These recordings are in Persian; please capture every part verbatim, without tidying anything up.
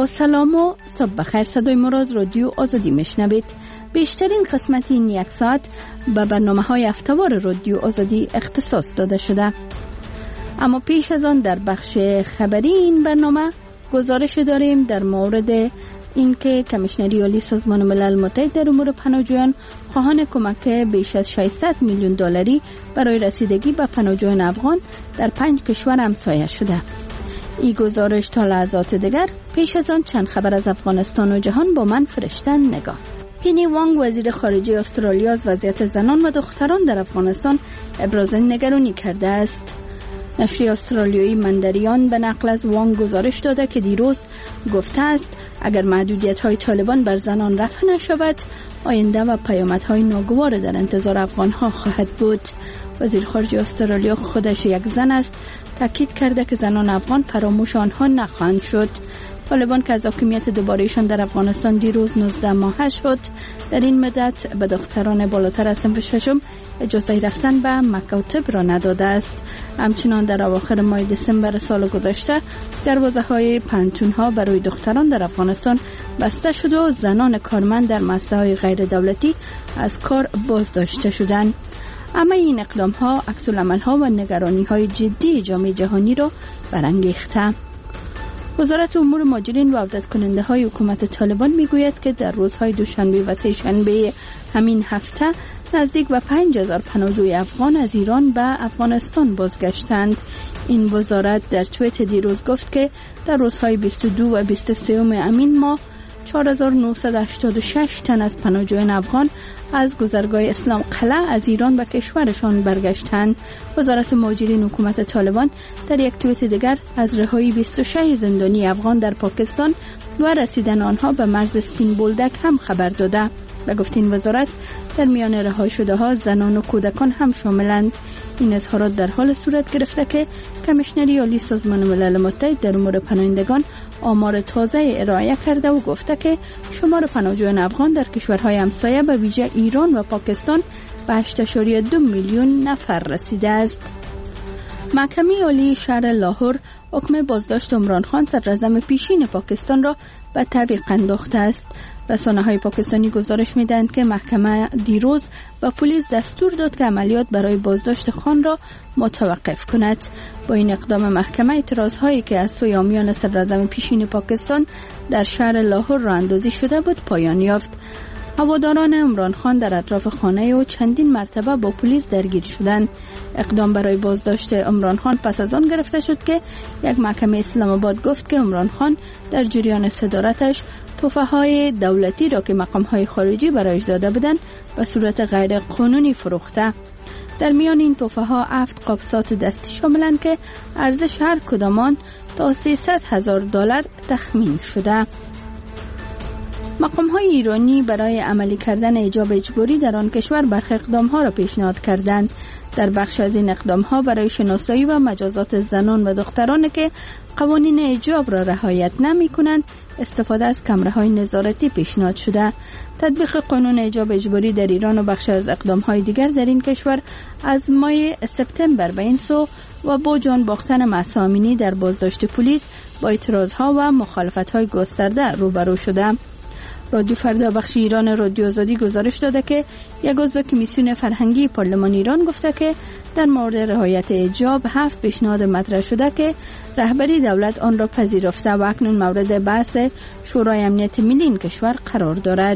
با سلام و صبح بخیر. صدای ما را از رادیو آزادی میشنوید. بیشترین قسمت این یک ساعت به برنامه های هفته‌وار رادیو آزادی اختصاص داده شده. اما پیش از آن در بخش خبری این برنامه گزارش داریم در مورد اینکه کمیشنری عالی سازمان ملل متحد در امور پناهجویان خواهان کمک بیش از ششصد میلیون دلاری برای رسیدگی به پناهجویان افغان در پنج کشور همسایه شده. این گزارش تا لحظات دیگر. پیش از آن چند خبر از افغانستان و جهان با من فرشتن نگاه. پینی وانگ وزیر خارجه استرالیا از وضعیت زنان و دختران در افغانستان ابراز نگرانی کرده است. نشریه استرالیایی مندریان به نقل از وانگ گزارش داده که دیروز گفته است اگر محدودیت‌های طالبان بر زنان رفع نشود آینده و پیامدهای ناگوار در انتظار افغان‌ها خواهد بود. وزیر خارجه استرالیا خودش یک زن است تاکید کرده که زنان افغان فراموش آنها نخواهند شد. طالبان که از حاکمیت دوباره‌شان در افغانستان دیروز نوزده ماهه شد در این مدت به دختران بالاتر از صنف ششم اجازه رفتن به مکاتب را نداده است. همچنان در اواخر ماه دسامبر سال گذشته دروازه‌های پانتون‌ها برای دختران در افغانستان بسته شد و زنان کارمند در مؤسسه‌های غیر دولتی از کار بازداشته شدند. اما این اقدام‌ها عکس‌العمل‌ها و نگرانی‌های جدی جامعه جهانی را برانگیخته. وزارت امور مهاجرین و عودت کننده های حکومت طالبان میگوید که در روزهای دوشنبه و سه شنبه همین هفته نزدیک به پنج هزار پناهجوی افغان از ایران به افغانستان بازگشتند. این وزارت در توییت دیروز گفت که در روزهای بیست و دو و بیست و سه همین ماه چهار هزار و نهصد و هشتاد و شش تن از پناهجویان افغان از گذرگاه اسلام قلعه از ایران به کشورشان برگشتند. وزارت مهاجرین حکومت طالبان در یک توییت دیگر از رهایی بیست و شش زندانی افغان در پاکستان و رسیدن آنها به مرز سپین بولدک هم خبر داده. به گفته این وزارت در میان رها شده ها زنان و کودکان هم شاملند. این اظهارات در حال صورت گرفته که کمیشنری عالی سازمان ملل متحد در امور پناهندگان آمار تازه ارائه کرده و گفته که شمار پناهجویان افغان در کشورهای همسایه به ویژه ایران و پاکستان به هشت ممیز دو میلیون نفر رسیده است. محکمه عالی شهر لاهور حکم بازداشت عمران خان صدراعظم پیشین پاکستان را به تعویق انداخته است. رسانه‌های پاکستانی گزارش می‌دهند که محکمه دیروز به پلیس دستور داد که عملیات برای بازداشت خان را متوقف کند. با این اقدام محکمه اعتراض‌هایی که از سوی حامیان صدراعظم پیشین پاکستان در شهر لاهور راه اندازی شده بود پایان یافت. هواداران عمران خان در اطراف خانه او چندین مرتبه با پلیس درگیر شدند. اقدام برای بازداشت عمران خان پس از آن گرفته شد که یک محکمه اسلام آباد گفت که عمران خان در جریان صدارتش تحفه‌های دولتی را که مقام‌های خارجی برایش داده بودند به صورت غیر قانونی فروخته. در میان این تحفه‌ها هفت قابسات دستی شاملند که ارزش هر کدامان تا سیصد هزار دلار تخمین شده. مقام‌های ایرانی برای عملی کردن ایجاب اجباری در آن کشور برخی اقدام‌ها را پیشنهاد کردند. در بخش از این اقدام‌ها برای شناسایی و مجازات زنان و دختران که قوانین ایجاب را رعایت نمی‌کنند استفاده از کامراهای نظارتی پیشنهاد شده. تطبیق قانون ایجاب اجباری در ایران و بخش از اقدام‌های دیگر در این کشور از ماه سپتامبر به این سو و با جان باختن مهسا امینی در بازداشت پلیس با اعتراض‌ها و مخالفت‌های گسترده روبرو شده. رادیو فردا بخش ایران رادیو آزادی گزارش داده که یک عضو کمیسیون فرهنگی پارلمان ایران گفته که در مورد رعایت حجاب هفت پیشنهاد مطرح شده که رهبری دولت آن را پذیرفته و اکنون مورد بحث شورای امنیت ملی این کشور قرار دارد.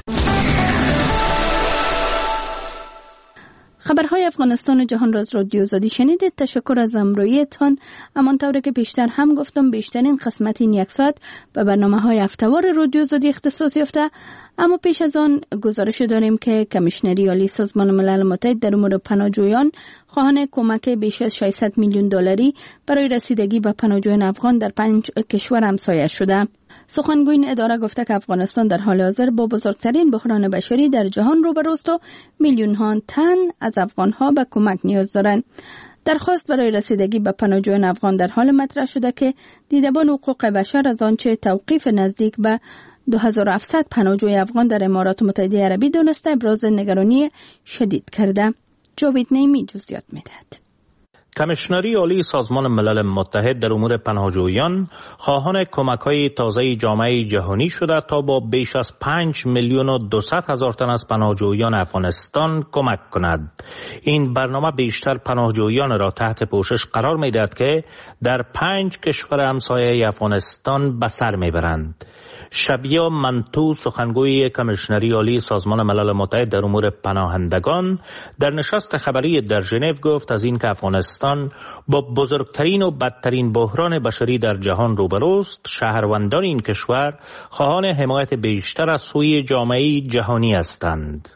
خبرهای افغانستان و جهان را از رادیو آزادی شنیدید. تشکر از همراهیتان. همانطور که بیشتر هم گفتم بیشترین قسمت این یک ساعت به برنامه‌های هفته‌وار رادیو آزادی اختصاص یافته. اما پیش از آن گزارش داریم که کمیشنری عالی سازمان ملل متحد در امور پناهجویان خواهان کمک بیش از ششصد میلیون دلاری برای رسیدگی به پناهجویان افغان در پنج کشور همسایه شده. سخنگوی این اداره گفته که افغانستان در حال حاضر با بزرگترین بحران بشری در جهان روبروست و میلیون ها تن از افغان‌ها به کمک نیاز دارند. درخواست برای رسیدگی به پناهجویان افغان در حال مطرح شده که دیدبان حقوق بشر از آنچه توقیف نزدیک به دو هزار و هفتصد پناهجوی افغان در امارات متحده عربی دونسته ابراز نگرانی شدید کرده. جاوید نیمی جزئیات می‌دهد. کمیشنری عالی سازمان ملل متحد در امور پناهجویان خواهان کمک‌های تازه جامعه جهانی شده تا با بیش از پنج میلیون و دویست هزار تن از پناهجویان افغانستان کمک کند. این برنامه بیشتر پناهجویان را تحت پوشش قرار می‌دهد که در پنج کشور همسایه افغانستان به سر می‌برند. شبیه منتو، سخنگوی کمیشنری عالی سازمان ملل متحد در امور پناهندگان، در نشست خبری در ژنو گفت از این که افغانستان با بزرگترین و بدترین بحران بشری در جهان روبروست، شهروندان این کشور خواهان حمایت بیشتر از سوی جامعه جهانی هستند.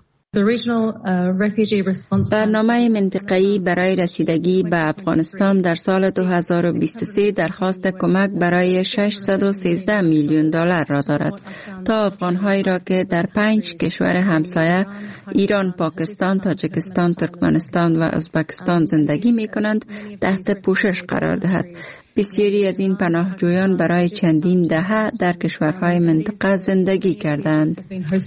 برنامه منطقه‌ای برای رسیدگی به افغانستان در سال دو هزار و بیست و سه درخواست کمک برای ششصد و سیزده میلیون دلار را دارد تا افغان‌هایی را که در پنج کشور همسایه ایران، پاکستان، تاجیکستان، ترکمنستان و ازبکستان زندگی می‌کنند تحت پوشش قرار دهد. بسیاری از این پناهجویان برای چندین دهه در کشورهای منطقه زندگی کردند.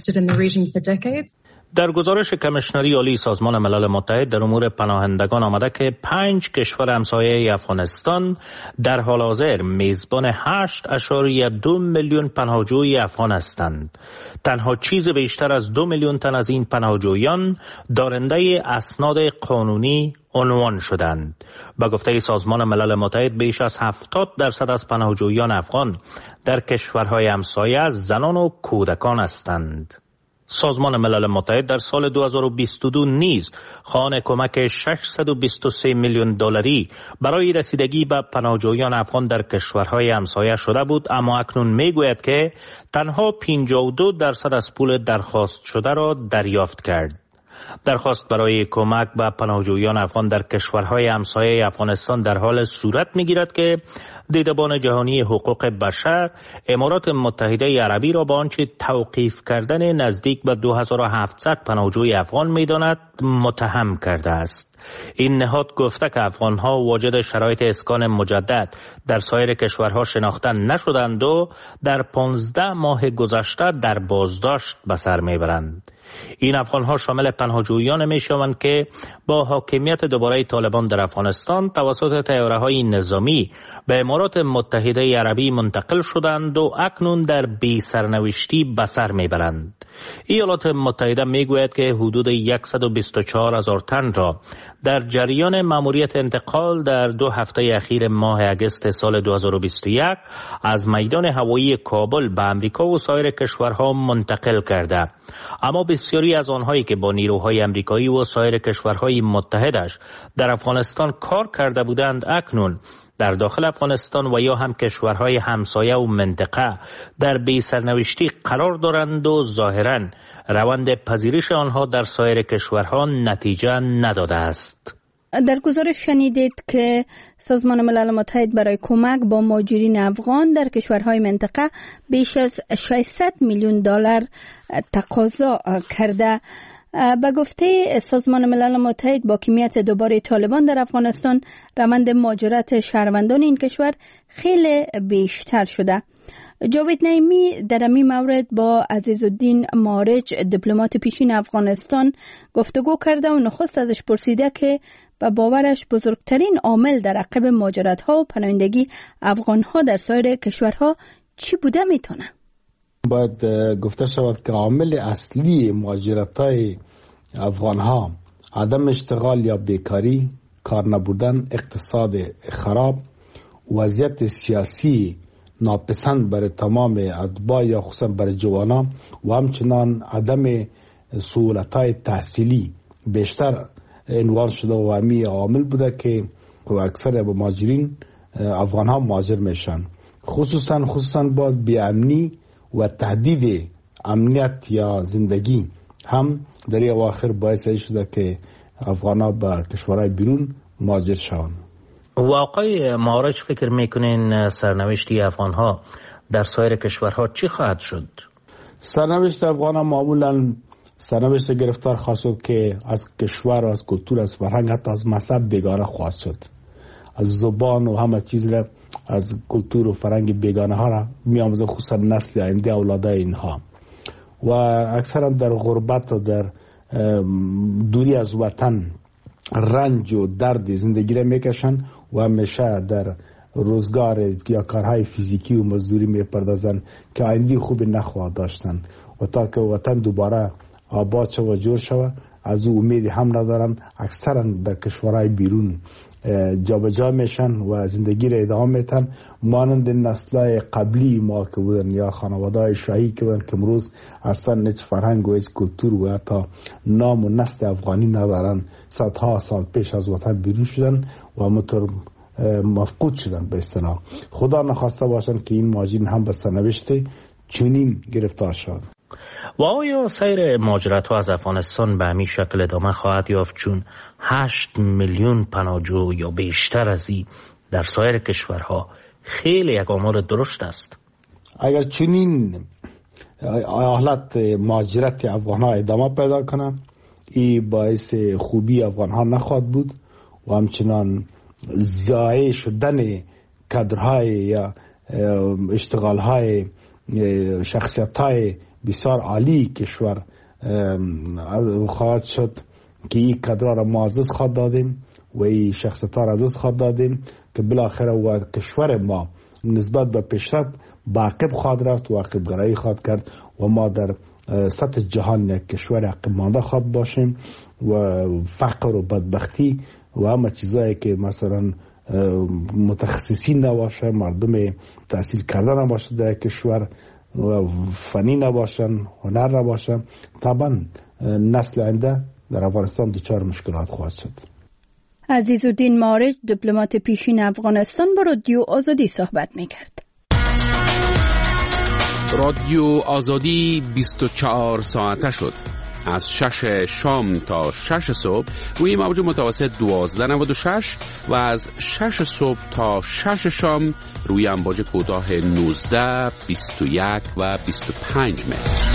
در گزارش کمیشنری عالی سازمان ملل متحد در امور پناهندگان آمده که پنج کشور همسایه افغانستان در حال حاضر میزبان هشت اشاریه دو میلیون پناهجوی افغان هستند. تنها چیز بیشتر از دو میلیون تن از این پناهجویان دارنده اسناد قانونی عنوان شدند. با گفته سازمان ملل متحد بیش از هفتاد درصد از پناهجویان افغان در کشورهای همسایه زنان و کودکان هستند. سازمان ملل متحد در سال دو هزار و بیست و دو نیز خواهان کمک ششصد و بیست و سه میلیون دلاری برای رسیدگی به پناهجویان افغان در کشورهای همسایه شده بود، اما اکنون میگوید که تنها پنجاه و دو درصد از پول درخواست شده را دریافت کرد. درخواست برای کمک به پناهجویان افغان در کشورهای همسایه افغانستان در حال صورت میگیرد که دیدبان جهانی حقوق بشر امارات متحده عربی را با آنچه توقیف کردن نزدیک به دو هزار و هفتصد پناهجوی افغان می‌داند متهم کرده است. این نهاد گفته که افغان‌ها واجد شرایط اسکان مجدد در سایر کشورها شناخته نشدند و در پانزده ماه گذشته در بازداشت به سر میبرند. این افغان‌ها شامل پناهجویان میشوند که با حاکمیت دوباره طالبان در افغانستان توسط طیاره‌های نظامی به امارات متحده عربی منتقل شدند و اکنون در بی سرنوشتی به سر میبرند. ایالات متحده میگوید که حدود صد و بیست و چهار هزار تن را در جریان مأموریت انتقال در دو هفته اخیر ماه اگست سال دو هزار و بیست و یک از میدان هوایی کابل به امریکا و سایر کشورها منتقل کرده، اما بسیاری از آنهایی که با نیروهای امریکایی و سایر کشورهای متحدش در افغانستان کار کرده بودند اکنون در داخل افغانستان و یا هم کشورهای همسایه و منطقه در بی سرنوشتی قرار دارند و ظاهراً روند پذیرش آنها در سایر کشورها نتیجه نداده است. در گزارش شنیدید که سازمان ملل متحد برای کمک با مهاجرین افغان در کشورهای منطقه بیش از ششصد میلیون دلار تقاضا کرده. به گفته سازمان ملل متحد با حاکمیت دوباره طالبان در افغانستان روند مهاجرت شهروندان این کشور خیلی بیشتر شده. جاوید نعیمی در این مورد با عزیزالدین مارج دیپلمات پیشین افغانستان گفتگو کرده و نخست ازش پرسیده که به باورش بزرگترین عامل در عقب مهاجرت‌ها و پناهندگی افغان‌ها در سایر کشورها چی بوده میتونه؟ باید گفته شود که عامل اصلی مهاجرت‌های افغان‌ها عدم اشتغال یا بیکاری، کار نبودن، اقتصاد خراب، وضعیت سیاسی ناپسند برای تمام اتباع یا خصوصا برای جوانان و همچنان عدم سهولت‌های تحصیلی بیشتر عنوان شده و همین عامل بوده که اکثر مهاجرین افغان‌ها مهاجر میشن. خصوصا خصوصا باز بی‌امنی و تهدید امنیت یا زندگی هم در این اواخر باعث شده که افغان‌ها به کشورهای بیرون مهاجر شوند. و آقای مارج فکر میکنین سرنوشتی افغان‌ها در سایر کشورها چی خواهد شد؟ سرنوشت افغان‌ها معمولاً سرنوشت گرفتار خواهد شد که از کشور و از کلتور، از فرهنگ، حتی از مذهب بیگانه خواهد شد. از زبان و همه چیز را، از کلتور و فرهنگ بیگانه ها را می‌آموزند، خصوصا نسل آینده اولادای اینها، و اکثرا در غربت و در دوری از وطن رنج و درد زندگی را میکشن و همیشه در روزگار یا کارهای فیزیکی و مزدوری میپردازن که آینده خوبی نخواهد داشتن و تا که وطن دوباره آباد شود و جور شود از او امیدی هم ندارن. اکثرا در کشورهای بیرون جابجا میشن و زندگی را ادامه میتن مانند نسل‌های قبلی ما که بودن یا خانواده‌های شاهی که بودن که امروز اصلا هیچ فرهنگ و هیچ کلتور و حتی نام و نسل افغانی ندارن. صدها سال پیش از وطن بیرون شدن و همونطور مفقود شدن به اصطلاح. خدا نخواسته باشن که این ماجرا هم به سرنوشت چنین گرفتار شد. و آیا سیر مهاجرت‌ها از افغانستان به همین شکل ادامه خواهد یافت چون هشت میلیون پناهجو یا بیشتر از این در سایر کشورها خیلی یک آمار درشت است؟ اگر چنین حالت مهاجرت افغان‌ها ادامه پیدا کنه این باعث خوبی افغان‌ها نخواهد بود و همچنان ضایع شدن کادرهای یا اشتغال‌های شخصیت‌های بسیار عالی کشور خواهد شد که این کادرها را ما عزیز خواهد دادیم و این شخصیت‌ها را عزیز خواهد دادیم که بالاخره و کشور ما نسبت به پیشرفت باعقب خواهد رفت و عقب گرایی خواهد کرد و ما در سطح جهان یک کشور عقب مانده خواهد باشیم و فقر و بدبختی و همه چیزایی که مثلا متخصصین نباشه، مردم تحصیل کرده نباشه در کشور و فنی نباشن، هنر نباشن، طبعا نسل آینده در افغانستان دچار مشکلات خواهد شد. عزیزالدین مارج دیپلمات پیشین افغانستان با رادیو آزادی صحبت می‌کرد. رادیو آزادی بیست و چهار ساعته شد. از شش شام تا شش صبح روی موج متوسط دوازده نود و شش و از شش صبح تا شش شام روی امواج کوتاه نوزده، بیست و یک و بیست و پنج متر.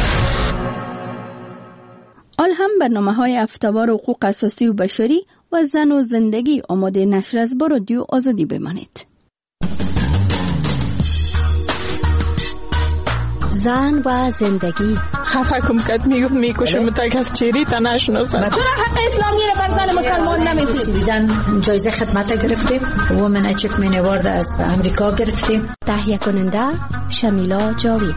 آل هم برنامه‌های افتوار حقوق اساسی و بشری و زن و زندگی آماده نشر از با رادیو آزادی بمانید. زن و زندگی خفه کم کد میگفت میکشم تا کس چیری تا نشناسد. چرا حق اسلامی رو بر زن مسلمان نمیدید؟ سویدن جایزه خدمت گرفتیم، وومن اچیومنت اوارد از امریکا گرفتیم. تهیه کننده شمیلا جاوید.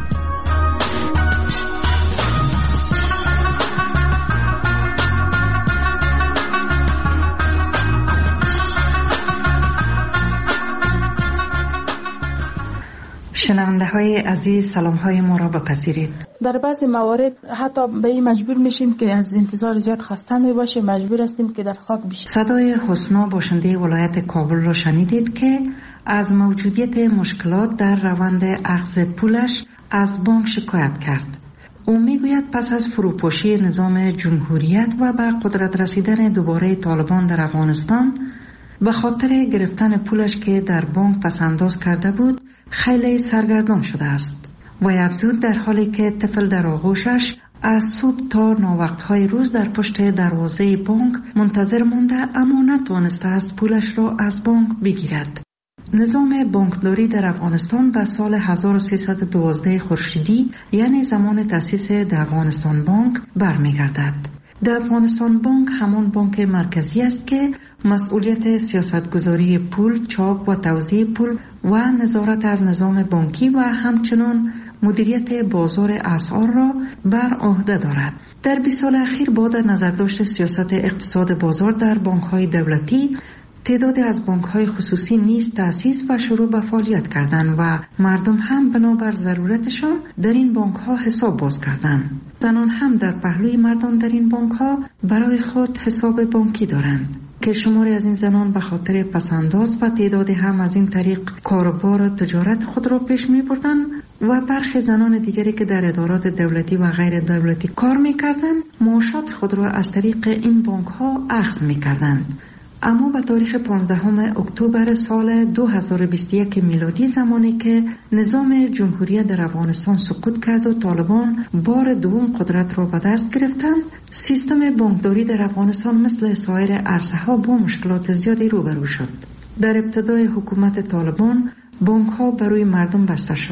شنونده های عزیز سلام های ما را بپذیرید. در بعضی موارد حتی به این مجبور میشیم که از انتظار زیاد خسته می باشیم، مجبور هستیم که در خاک بشیم. صدای حسنا باشنده ولایت کابل را شنیدید که از موجودیت مشکلات در روند اخذ پولش از بانک شکایت کرد. او میگوید پس از فروپاشی نظام جمهوریت و به قدرت رسیدن دوباره طالبان در افغانستان به خاطر گرفتن پولش که در بانک پسنداز کرده بود خیلی سرگردان شده است و افزود در حالی که طفل در آغوشش از صبح تا ناوقتهای روز در پشت دروازه بانک منتظر مونده اما نتوانسته است پولش را از بانک بگیرد. نظام بانکداری در افغانستان به سال هزار و سیصد و دوازده خورشیدی یعنی زمان تأسیس در افغانستان بانک برمیگردد. در افغانستان بانک همان بانک مرکزی است که مسئولیت سیاستگذاری پول، چاپ و توزیع پول و نظارت از نظام بانکی و همچنان مدیریت بازار اسعار را بر عهده دارد. در بیست سال اخیر با در نظرداشت سیاست اقتصاد بازار در بانک‌های دولتی، تعدادی از بانک‌های خصوصی نیز تأسیس و شروع به فعالیت کردند و مردم هم بنابر ضرورتشان در این بانک‌ها حساب باز کردند. زنان هم در پهلوی مردان در این بانک‌ها برای خود حساب بانکی دارند که شماری از این زنان به خاطر پسنداز و تعدادی هم از این طریق کاروبار و تجارت خود را پیش می بردند و برخی زنان دیگری که در ادارات دولتی و غیر دولتی کار می کردند معاشات خود را از طریق این بانک ها اخذ می کردند. اما به تاریخ پانزدهم اکتبر سال دو هزار و بیست و یک میلادی، زمانی که نظام جمهوریت در افغانستان سقوط کرد و طالبان بار دوم قدرت را به دست گرفتند، سیستم بانکداری در افغانستان مثل سایر عرصه ها با مشکلات زیادی روبرو شد. در ابتدای حکومت طالبان بانک ها بر روی مردم بسته شد،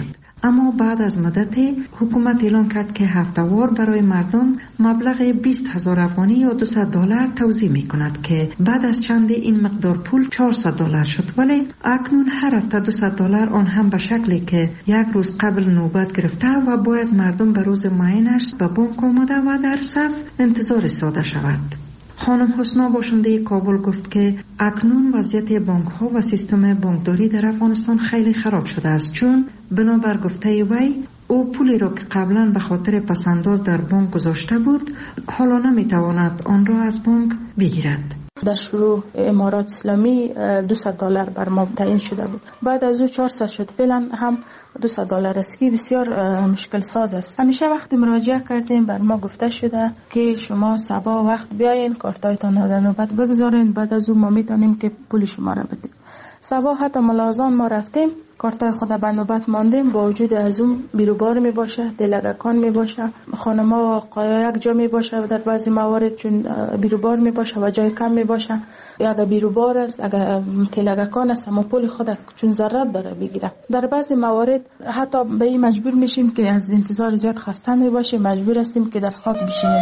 اما بعد از مدتی حکومت اعلان کرد که هفته‌وار برای مردم مبلغ بیست هزار افغانی یا دویست دلار توزیع می کند که بعد از چند این مقدار پول چهارصد دلار شد، ولی اکنون هر هفته دویست دلار، آن هم به شکلی که یک روز قبل نوبت گرفته و باید مردم به روز معینش به بانک آمده و در صف انتظار ایستاده شود. خانم حسنا باشنده کابل گفت که اکنون وضعیت بانک ها و سیستم بانکداری در افغانستان خیلی خراب شده است، چون بنابر گفته وی او پولی را که قبلا به خاطر پسنداز در بانک گذاشته بود حالا نمیتواند آن را از بانک بگیرد. در شروع امارات اسلامی دویست دلار بر ما تعیین شده بود، بعد از او چهارصد شد، فعلا هم دویست دلار است که بسیار مشکل ساز است. همیشه وقتی مراجعه کردیم بر ما گفته شده که شما صبح وقت بیاین کارتایتان را در نوبت بگذارین، بعد از او ما میتونیم که پول شما را بدیم. صبح حتی ملازان ما رفتیم کارتای خود به نوبت ماندیم، با وجود از اون بیروبار می باشه، دلگکان می باشه، خانما قایا یک جا می باشه در بعضی موارد، چون بیروبار می باشه و جای کم می باشه. اگر بیروبار است، اگر تلگکان است، اما پول خود چون ضرورت داره بگیره. در بعضی موارد حتی به این مجبور میشیم که از انتظار زیاد خسته می باشیم، مجبور هستیم که در خاک بشینیم.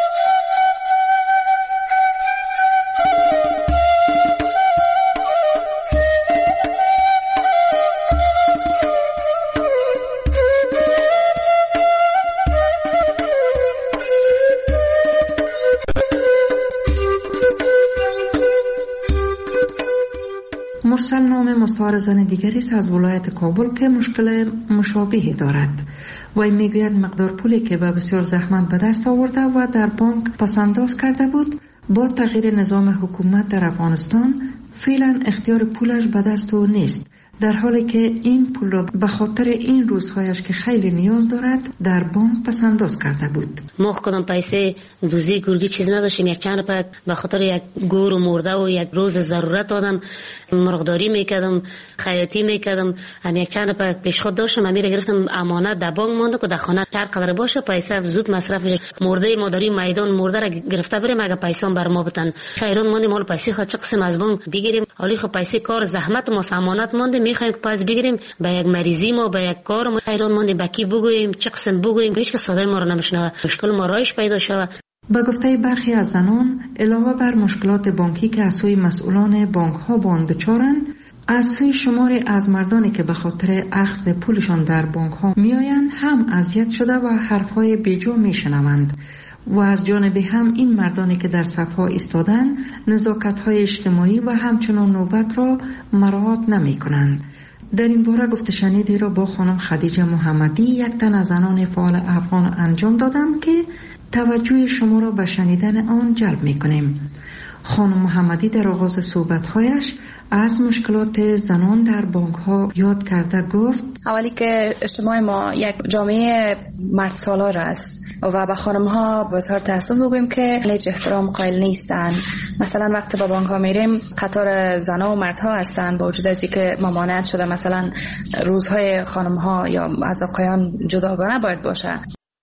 مرسل نام مستعار زن دیگری است از ولایت کابل که مشکل مشابهی دارد. وی میگوید مقدار پولی که به بسیار زحمت به دست آورده و در بانک پسنداز کرده بود، با تغییر نظام حکومت در افغانستان فعلا اختیار پولش به دست او نیست، در حالی که این پول را به خاطر این روزهایش که خیلی نیاز دارد در بانک پسنداز کرده بود. ما کدام پیسه دوزی گرگی چیز نداشتیم، یک چند پک به خاطر یک گور و مرده و یک روز ضرورت آدم مرغداری میکردم، خیاطی میکردم، هم یک چند پک پیش خود داشتم، امیر گرفتم امانت در بانک مونده که در خانه هر قدر باشه پیسه زود مصرف میشه. مرده مادری میدان مرده را گرفته بریم اگه پیسه بر ما بتن خیرون مونده، مال پیسه خود چه قسم از بانک بگیریم، حالی خب پیسه کار زحمت ما امانت مونده میخوایم پس بگیریم به یک مریضی ما به یک کار ما خیرون مونده بکی بگوییم چه قسم بگوییم، هیچ کس صدای ما رو نمیشنوه، مشکل ما رایش پیدا شود. به گفته برخی از زنان علاوه بر مشکلات بانکی که از سوی مسئولان بانک ها با آن دچارند، از سوی شماری از مردانی که به خاطر اخذ پولشان در بانک ها میآیند هم اذیت شده و حرفهای بیجا میشنوند و از جانب هم این مردانی که در صفها ایستادن نزاکت های اجتماعی و همچنان نوبت را مراعات نمی کنند. در این باره گفته شنیدی را با خانم خدیجه محمدی، یک تن از زنان فعال افغان انجام دادم که توجه شما را به شنیدن آن جلب می کنیم. خانم محمدی در آغاز صحبت‌هایش از مشکلات زنان در بانک ها یاد کرده گفت: اولی که اجتماع ما یک جامعه مرد سالار است و به خانم ها بسیار تأسف بگویم که هیچ احترام قائل نیستن. مثلا وقتی با بانک ها میریم قطار زنها و مردها هستن، با وجود از اینکه ممانعت شده مثلا روزهای خانم ها یا از آقایان جداگانه باید باشه.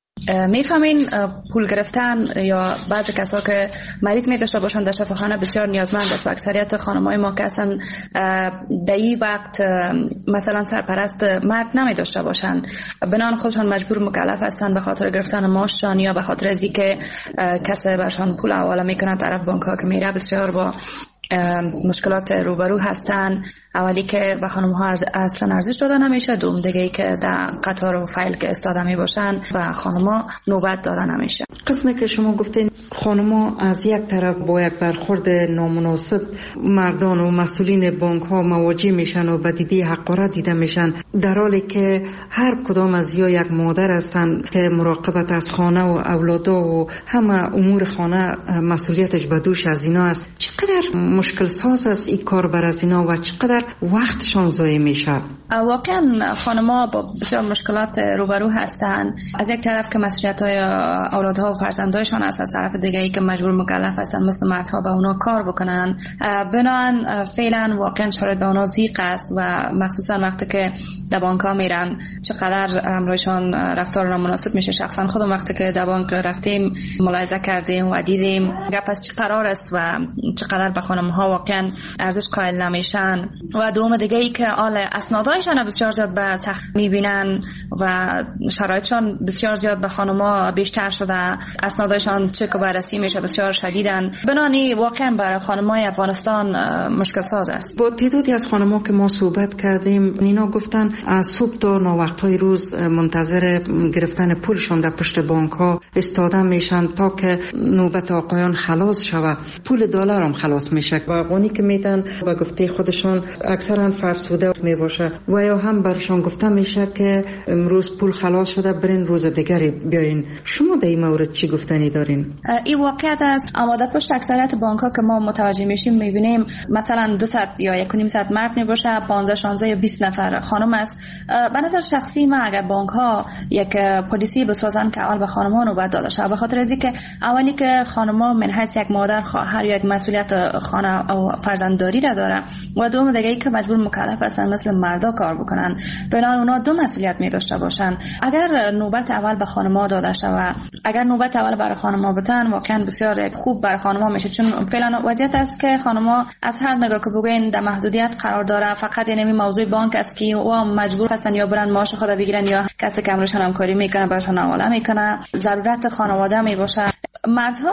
میفهمین پول گرفتن یا بعضی کسا که مریض میداشته باشن در شفاخانه بسیار نیازمند است و اکثریت خانمای ما که اصلا در این وقت مثلا سرپرست مرد نمیداشته باشن، بنان خودشان مجبور مکلف هستن به خاطر گرفتن معاششان یا به خاطر از اینکه کسی برشان پول حواله میکنه طرف بانک ها که میره بسیار با مشکلات روبرو هستن. اولی که به خانم ها اصلا ارزش داده نمیشه، دوم دیگه ای که در قطار و فایل که استاده می باشن و خانم ها نوبت داده نمیشه. قسمی که شما گفتین خانم ها از یک طرف با یک برخورد نامناسب مردان و مسئولین بانک ها مواجه میشن و بدیدی حقارت دیده میشن، در حالی که هر کدام از یا یک مادر هستن که مراقبت از خانه و اولادا و همه امور خانه مسئولیتش به دوش از اینا است. چقدر مشکل ساز است این کار بر از اینا و چقدر وقتشان ضایع میشه. واقعا خانم‌ها با بسیار مشکلات روبرو هستن، از یک طرف که مسئولیت‌های اولادها و فرزندایشان است، از طرف دیگه ای که مجبور مکلف هستن مثل مردها به اونا کار بکنن. بنابراین فعلا واقعا شرایط به اونا ضیق است و مخصوصا وقتی که در بانک‌ها میرن چقدر امرایشان رفتار نامناسب میشه. شخصا خودم وقتی که در بانک رفتیم ملاحظه کردیم و دیدیم گپ از چه قرار است و چقدر به خانم‌ها ها واقعا ارزش قائل نمیشن. و دوم دیگه ای که آل اسنادایشان بسیار زیاد به سخت میبینن و شرایطشان بسیار زیاد به خانم‌ها بیشتر شده، اسنادایشان چک و بررسی میشه بسیار شدیدن. بنانی واقعا برای خانم‌های افغانستان مشکل ساز است. با تعدادی از خانم‌ها که ما صحبت کردیم اینا گفتن از صبح تا ناوقت‌های روز منتظر گرفتن پولشون در پشت بانک‌ها استاده میشن تا که نوبت آقایان خلاص شود. پول دلار هم خلاص میشه و آقایی که میتن با گفته خودشان اکثرا فرسوده میباشه و یا هم برشان گفته میشه که امروز پول خلاص شده برین روز دیگری بیاین. شما در این مورد چی گفتنی دارین؟ این واقعیت است، اما در پشت اکثریت بانک‌ها که ما متوجه میشیم میبینیم مثلا دویست یا یک و نیم صد مرد میباشه، پانزده شانزده یا بیست نفر خانم است. به نظر شخصی من اگر بانک‌ها یک پلیسی بسازن که اول به خانم‌ها نوبت داده شه، به خاطر از اینکه اولی که خانم‌ها من حیث یک مادر خواهر یا یک مسئولیت خانه و فرزندداری را داره و دوم دیگه ای که مجبور مکلف هستن مثل مردا کار بکنن، بنابراین اونا دو مسئولیت می داشته باشن. اگر نوبت اول به خانم‌ها داده شه و اگر نوبت اول برای خانم‌ها بتن واقعا بسیار خوب برای خانم‌ها میشه، چون فعلا وضعیت است که خانم‌ها از هر نگاه که بگوین در محدودیت قرار داره. فقط یعنی موضوع بانک است که و مجبور هستن یا برن معاش خود بگیرن یا کسی که امرشان همکاری میکنه براشون حواله میکنه. ضرورت خانواده می باشه. مردها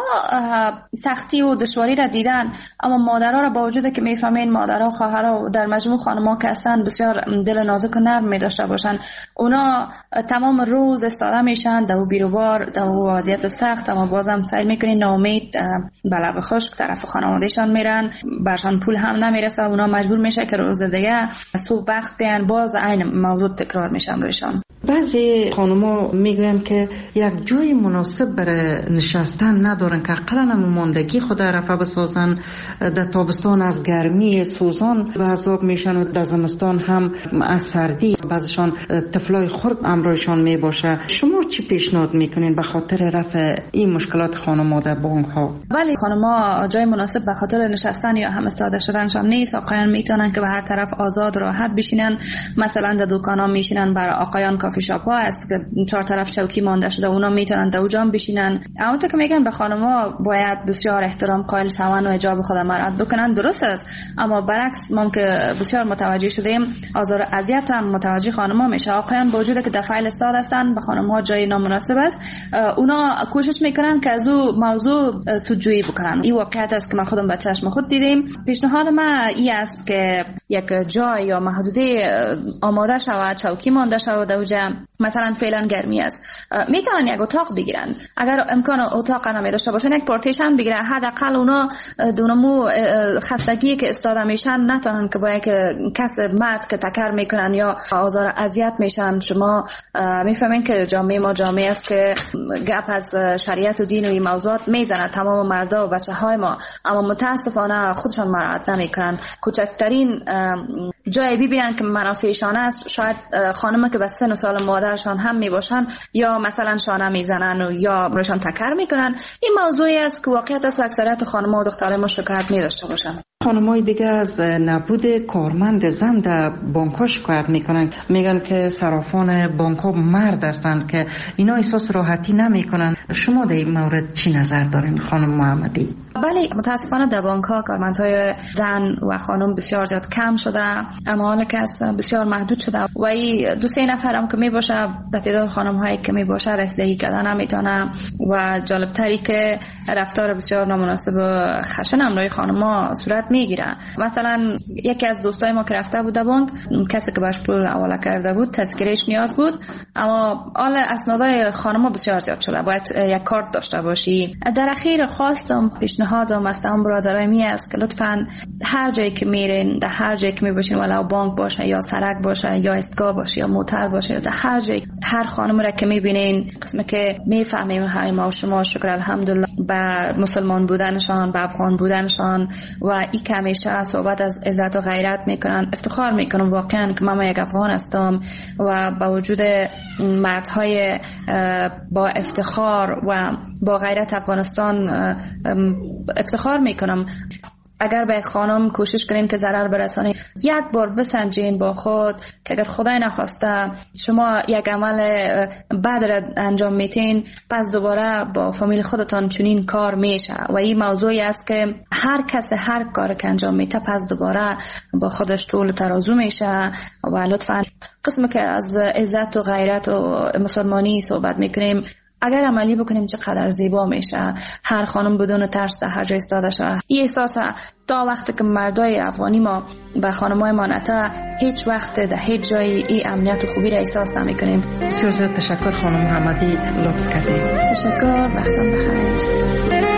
سختی و دشواری را دیدن، اما مادرها را با وجود که میفهمین مادرها و خواهرها در مجموع خانم‌ها که هستن بسیار دل نازک و نرم می داشته باشن، اونا تمام روز استاده میشن در بیروبار در وضعیت سخت، اما بازم سعی میکنین ناامید به لب خشک طرف خانوادهشان میرن، برشان پول هم نمیرسه، اونا مجبور میشه که روز دیگه صبح وقت بیان باز عین موضوع تکرار میشن روشان. بعضی خانم‌ها میگن که یک جای مناسب برای نشستن ندارن که اقلا ماندگی خود رفع بسازن. در تابستان از گرمی سوزان به عذاب میشن و در زمستان هم از سردی. بعضیشان طفلای خرد امرایشان میباشه. شما چی پیشنهاد میکنین به خاطر رفع این مشکلات خانم‌ها در بانک‌ها؟ ولی خانم‌ها جای مناسب به خاطر نشستن یا هم استاده شدنشان نیست. آقایان میتونن که به هر طرف آزاد راحت بشینن، مثلا در دکانا میشینن. برای آقایان کافی شاپ ها هست که چهار طرف چوکی مانده شده، اونا میتونن در اونجا بشینن. اما تو که میگن به خانم‌ها باید بسیار احترام قائل شوند و حجاب خود مراعات بکنن، درست است، اما برعکس ما که بسیار متوجه شدیم آزار اذیت هم متوجه خانم‌ها میشه. آقایان با وجود که در فایل استاد هستن به خانم‌ها جای نامناسب است، اونا کوشش میکنن که از او موضوع سودجویی بکنن. این واقعیت است که ما خودم به چشم خود دیدیم. پیشنهاد من این است که یک جای یا محدوده آماده شود، چوکی مانده شود در اونجا. مثلا فعلا گرمی است، میتونن یک اتاق بگیرن، اگر امکان اتاق نمی داشته باشن یک پارتیشن بگیرن، حداقل اونا دونمو خستگی که استاده میشن نتونن که با یک کس مرد که تکر میکنن یا آزار اذیت میشن. شما میفهمین که جامعه ما جامعه است که گپ از شریعت و دین و این موضوعات میزنه تمام مردا و بچه های ما، اما متاسفانه خودشان مراعات نمیکنن. کوچکترین جایی ببینن که منافعشان است، شاید خانم که به سن و سال مادرشان هم میباشن یا مثلا شانه میزنن و یا برشان تکر میکنن. این موضوعی است که واقعیت است و اکثریت خانم‌ها و دخترای ما شکایت می‌داشته باشن. خانم‌های دیگه از نبود کارمند زن در بانک‌ها شکایت میکنن، میگن که صرافان بانک‌ها مرد هستند که اینا احساس راحتی نمیکنن. شما در این مورد چی نظر دارین خانم محمدی؟ بله، متاسفانه در بانک‌ها کارمندهای زن و خانم بسیار زیاد کم شده، اما کس بسیار محدود شده و این دو سه نفر هم که میباشه به تعداد خانم‌هایی که میباشه رسیدگی کردن نمیتونه و جالبتری که رفتار بسیار نامناسب و خشن امروی خانم‌ها صورت میگیره. مثلا یکی از دوستای ما که رفته بود بانک، کسی که باش پول حواله کرده بود تذکرهش نیاز بود، اما آل اسنادای خانم‌ها بسیار زیاد شده، باید یک کارت داشته باشی. در اخیر خواستم پیشنهادم از تمام برادرای می است که لطفاً هر جایی که میرین، در هر جایی که میباشین، ولو بانک باشه یا سرک باشه یا ایستگاه باشه یا موتر باشه یا در هر جایی، هر خانم را که میبینین قسمه که میفهمیم همه ما و شما شکر الحمدلله به مسلمان بودنشان، به افغان بودنشان و این که همیشه صحبت از عزت و غیرت میکنن. افتخار میکنم واقعا که من یک افغان هستم و با وجود مردهای با افتخار و با غیرت افغانستان افتخار میکنم. اگر به خانم کوشش کنین که ضرر برسانه، یک بار بسنجین با خود که اگر خدای نخواسته شما یک عمل بد را انجام میتین، پس دوباره با فامیل خودتان چنین کار میشه. و این موضوعی است که هر کس هر کار که انجام میته پس دوباره با خودش طول ترازو میشه. و لطفا قسم که از عزت و غیرت و مسلمانی صحبت میکنیم، اگر عملی بکنیم چقدر زیبا میشه. هر خانم بدون ترس در هر جای ایستاده شه. این احساس تا وقتی که مردای افغانی ما و خانمای ما نته، هیچ وقت در هیچ جای این امنیت و خوبی را احساس نمیکنیم. بسیار تشکر خانم محمدی، لطف کردید. تشکر، وقتتون بخیر.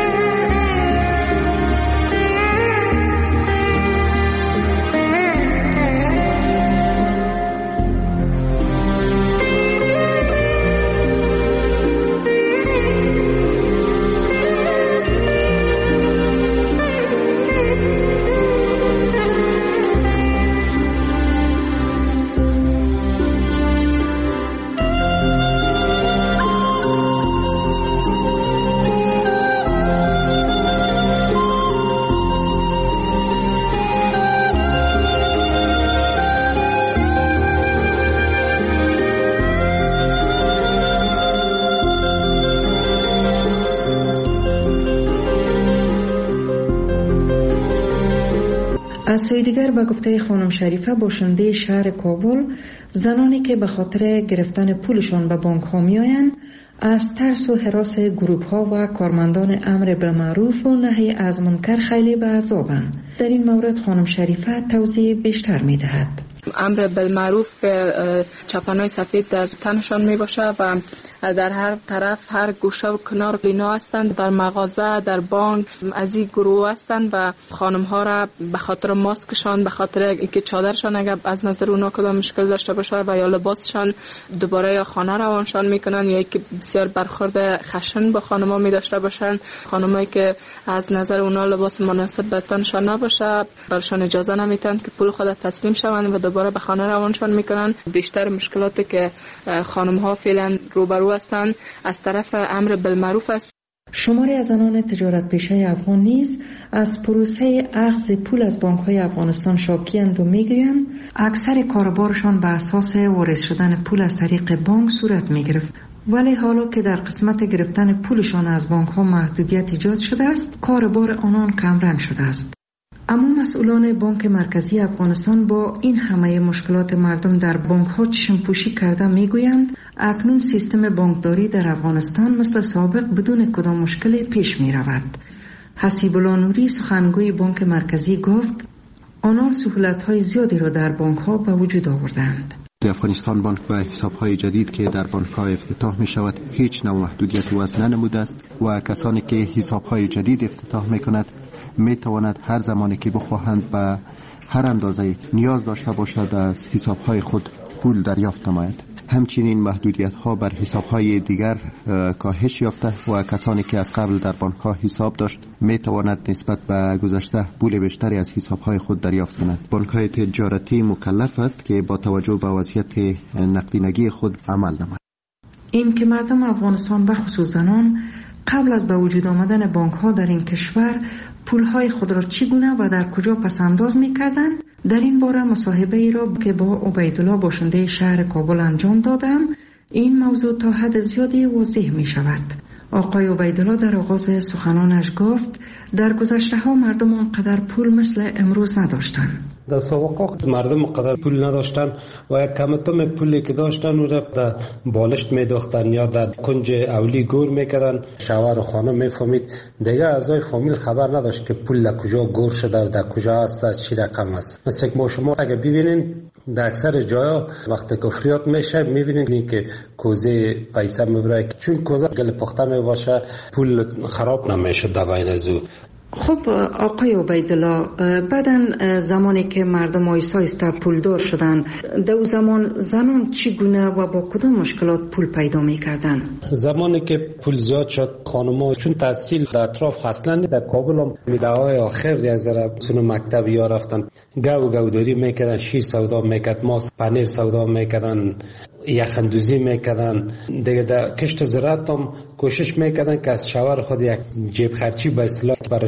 از سوی دیگر به گفته خانم شریفه، باشنده شهر کابل، زنانی که به خاطر گرفتن پولشان به بانک ها می آیند از ترس و هراس گروپ ها و کارمندان امر بالمعروف و نهی از منکر خیلی به عذابند. در این مورد خانم شریفه توضیح بیشتر می دهد. امر بالمعروف که چپنای سفید در تنشان می باشه و در هر طرف هر گوشه و کنار لینا هستند، در مغازه، در بانک از این گروه هستند و خانم ها را به خاطر ماسکشان، به خاطر اینکه چادرشان اگر از نظر اونا کدام مشکل داشته باشه و یا لباسشان دوباره یا خانه روانشان میکنن یا اینکه بسیار برخورد خشن با خانم ها می داشته باشند. خانمایی که از نظر اونا لباس مناسب به تنشان نباشه برشان اجازه نمیتند که پول خود تسلیم شوند و دوباره به خانه روانشان میکنن. بیشتر مشکلاتی که خانم ها فعلا روبرو هستند از طرف امر بالمعروف است. شماری از زنان تجارت پیشه افغان نیز از پروسه اخذ پول از بانک های افغانستان شاکی‌اند و میگویند اکثر کاربارشان به اساس وارد شدن پول از طریق بانک صورت میگرفت، ولی حالا که در قسمت گرفتن پولشان از بانک ها محدودیت ایجاد شده است، کاربار آنان کمرنگ شده است. اما مسئولان بانک مرکزی افغانستان با این همه مشکلات مردم در بانک ها چشم پوشی کرده میگویند اکنون سیستم بانکداری در افغانستان مثل سابق بدون کدام مشکلی پیش می رود. حسیب الله نوری سخنگوی بانک مرکزی گفت آنان سهولت های زیادی را در بانک ها به وجود آوردند. در افغانستان بانک و حساب های جدید که در بانک ها افتتاح می شود هیچ نوع محدودیت وضع ننموده است و کسانی که حساب های جدید افتتاح می کند می تواند هر زمانی که بخواهند به هر اندازه نیاز داشته باشد از حساب های خود پول دریافت نماید. همچنین محدودیت ها بر حساب های دیگر کاهش یافته و کسانی که از قبل در بانک ها حساب داشت می تواند نسبت به گذشته پول بیشتری از حساب های خود دریافت کند. بانک های تجارتی مکلف است که با توجه به وضعیت نقدینگی خود عمل نماید. این که مردم افغانستان به خصوص زنان قبل از به وجود آمدن بانک ها در این کشور پول های خود را چگونه و در کجا پسنداز می کردند، در این باره مصاحبه ای را که با عبیدالله باشنده شهر کابل انجام دادم، این موضوع تا حد زیادی واضح می شود. آقای عبیدالله در آغاز سخنانش گفت در گذشته ها مردم آنقدر پول مثل امروز نداشتند. در سابقه مردم قدر پول نداشتن و یک کمتم پولی که داشتن او را در بالشت میداختن یا در کنج اولی گور میکردن. شوهر و خانم میفهمید دیگه اعضای فامیل خبر نداشت که پول در کجا گور شده و در کجا است، از چی رقم است. مثل که ما شما اگه ببینین در اکثر جاها وقتی کفریات میشه میبینین که کوزه پیسه میبره، چون کوزه گل پخته میباشه پول خراب نمیشه در بین ازو. خب آقای عبیدالله، بعدن زمانی که مردم آیسته آیسته پولدار شدن، در اون زمان زنان چگونه و با کدام مشکلات پول پیدا میکردن؟ زمانی که پول زیاد شد خانم‌ها چون تحصیل در اطراف اصلا در کابل هم میده‌های آخر یا ذره سن مکتب یا رفتن گاو گاوداری میکردن، شیر سودا میکرد، ماست پنیر سودا میکردن، یخندوزی میکردن. دیگه در کشت زراعت هم کوشش میکردن که از شوهر خود یک جیب خرچی به اصطلاح براش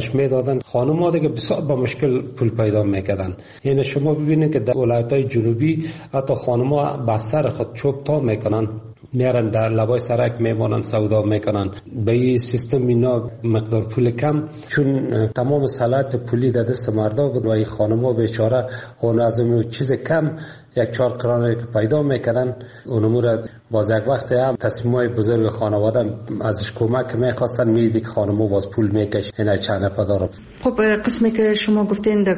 کمکش میدادن، خانم‌ها دیگه بسیار با مشکل پول پیدا میکردن. یعنی شما ببینید که در ولایت‌های جنوبی حتی خانم‌ها با سر خود چوب تا میکنن، میارن در لبای سرک میمانن سودا میکنن. به این سیستم اینا مقدار پول کم، چون تمام سلطه پولی در دست مردا بود و این خانم‌ها بیچاره اون از اون چیز کم یک چهار قرانه که پیدا میکردن اونمو را باز یک وقت هم تصمیمای بزرگ خانواده ازش کمک میخواستن، میدید که خانم‌ها باز پول میکش اینا چند پدارم. خب قسمی که شما گفتین